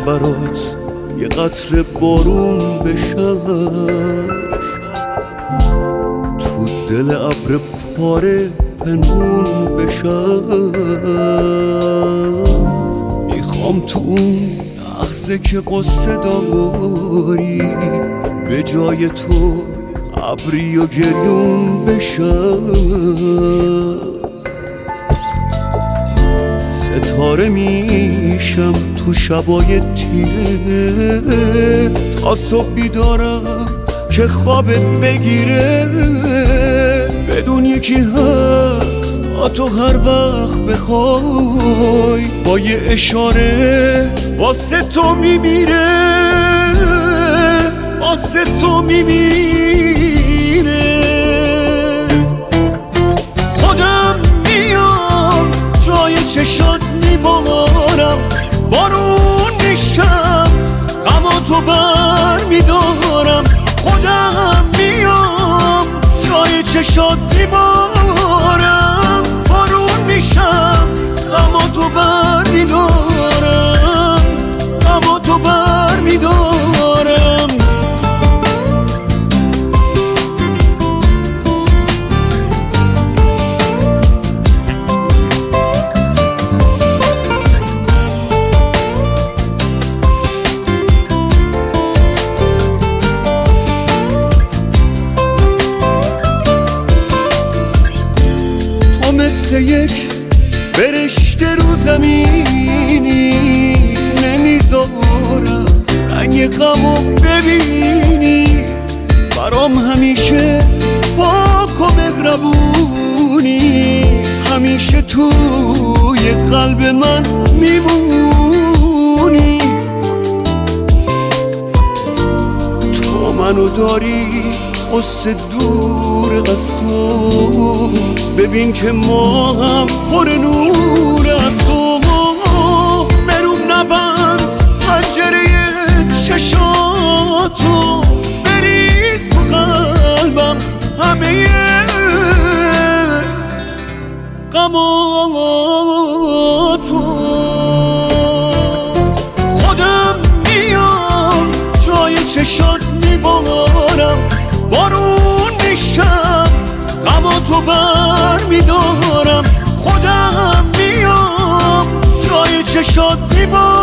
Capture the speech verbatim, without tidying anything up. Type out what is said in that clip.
برات یه قطره بارون بشم، تو دل ابر پاره پنهون بشم. میخوام تو اون لحظه که قصه داری به جای تو ابری و گریون بشم. ستاره میشم تو شبای تیره تا صبح بیدارم که خوابت بگیره. بدون یکی هست تا تو هر وقت بخوای با یه اشاره واسه تو میمیره، واسه تو میمیره. خودم میام جای چشات میبارم، بارون میشم غم تو بر میدارم. خودم میام جای چشات میبارم، بارون میشم غم تو بر میدارم، غم تو بر میدارم. مثل یک برشته رو زمینی نمیذارم رنگ غمو ببینی. برام همیشه پاک و مهربونی، همیشه توی قلب من میمونی. تو منو داری قصه دور از تو، ببین که ما هم پر نور از تو. برون نبند پنجره چشاتو، بریز تو قلبم همه غماتو. خودم میام جای چشات میبارم، بارون میشم غم تو بر میدارم. خودم میام جای چشات میبارم،